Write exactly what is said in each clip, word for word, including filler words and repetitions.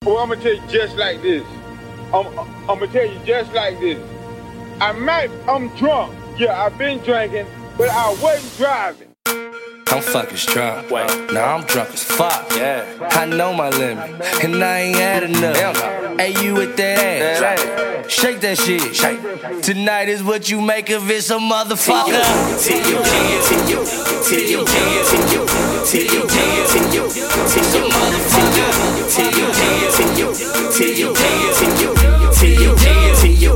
Well, I'm gonna tell you just like this. I'm, I'm gonna tell you just like this. I might, I'm drunk. Yeah, I've been drinking, but I wasn't driving. I'm fucking drunk. Wait, now I'm drunk as fuck. Yeah, I know my limit, and I ain't had enough. Hey, you with that ass? That Shake that shit. Shake. Tonight is what you make of it, some motherfucker. T-U, T-U, T-U, T-U, T-U, T-U, T-U, T-U, motherfucker. T-U, T-U, T-U, T-U, T-U, T-U, T-U,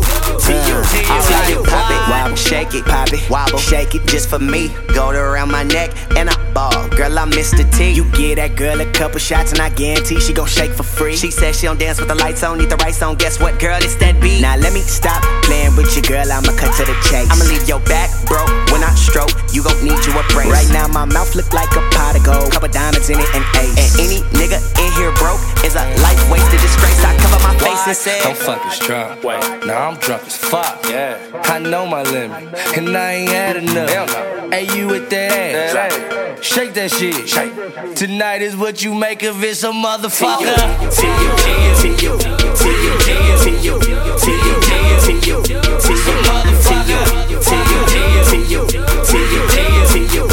T-U, pop it, wobble, shake it, pop it, wobble, shake it just for me. Go around my neck and I ball. Girl, I'm Mister T. You give that girl a couple shots and I guarantee she gon' shake for free. She says she don't dance with the lights on, need the right song. Guess what, girl? It's that beat. Now let me stop playing with you, girl. I'ma cut to the chase. I'ma leave your back broke when I stroke. You gon' need you a brace. Right now my mouth look like a pot of gold, couple diamonds in it and ace. And any nigga in here broke is a life wasted disgrace. I cover my face and say I'm fucking drunk. Wait, now I'm drunk as fuck. Yeah, I know my limit, and I ain't had enough. Hey, you with that ass? That Shake that shit. Shake. Tonight is what you make of it, some motherfucker. T-U, T-U, T-U, T-U, T-U, T-U, T-U, some motherfucker. T-U, T-U, T-U, T-U,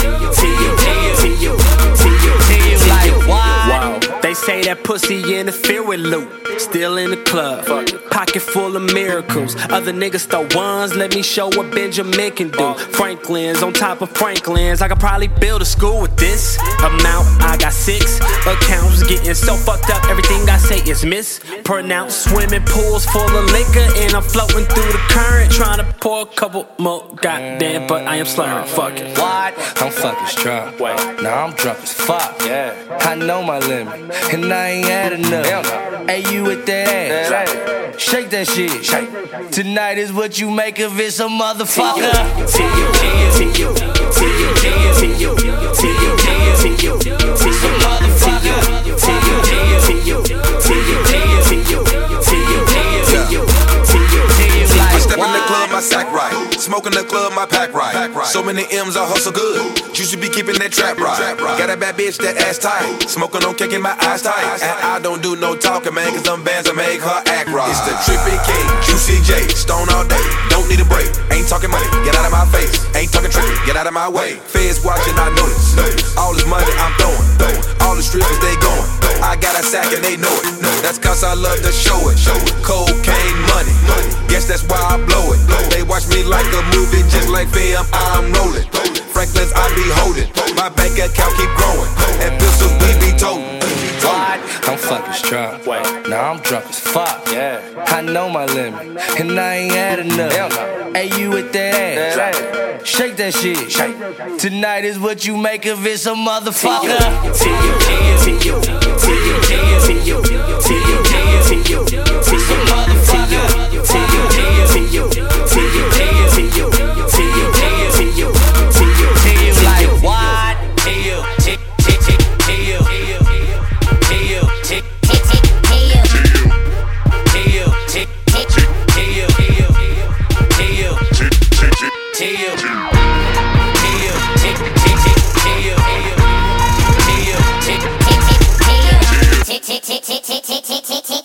T-U, T-U, like wow. They say that pussy interfere with loot. Still in the club, pocket full of miracles. Other niggas throw ones, let me show what Benjamin can do. Franklin's on top of Franklin's, I could probably build a school with this amount. I got six accounts, getting so fucked up, everything I say is mispronounced. Swimming pools full of liquor, and I'm floating through the current, trying to pour a couple more. Goddamn, but I am slurring. Fuck it. What? I'm fucking drunk. Wait, now I'm drunk as fuck. Yeah, I know my limit, and I ain't had enough. Hey, you with that ass? That Shake that shit. Shake. Tonight is what you make of it, some motherfucker. T-U, T-U, T-U, T-U, T-U, T-U, some motherfucker. T-U, T-U, T-U, T-U, T-U, I step in the club, my sack right. Smoke in the club, my pack right. So many M's, I hustle good. You should be keeping that trap right. Got a bad bitch that ass tight. Smoking on kicking my eyes tight. And I don't do no talking, man, cause them bands will make her act right. It's the Trippy King, Q C J, stone all day. Don't need a break. Ain't talking money, get out of my face. Ain't talking trippy, get out of my way. Feds watching, I notice. All this money I'm throwing. All the strippers, they going. I got a sack and they know it. That's cause I love to show it. Cocaine money. Guess that's why I blow it. They watch me like a movie, just like fam, I'm rolling. Franklin's I be holding. My bank account keep growing. And pistols we be toting. I'm fucking drunk. Wait, now I'm drunk as fuck. Yeah, I know my limit, and I ain't had enough. Hey, you with that ass? That Shake that shit. Shake. Tonight is what you make of it, some motherfucker. T-U, T-U, T-U, T-U, T-U, T-U, some motherfucker. T-U, T-U, T-U, T-U, T-U, T-U, like what? T-U, T-U, T-U, Tick, tick, tick, tick, tick, tick, tick, tick.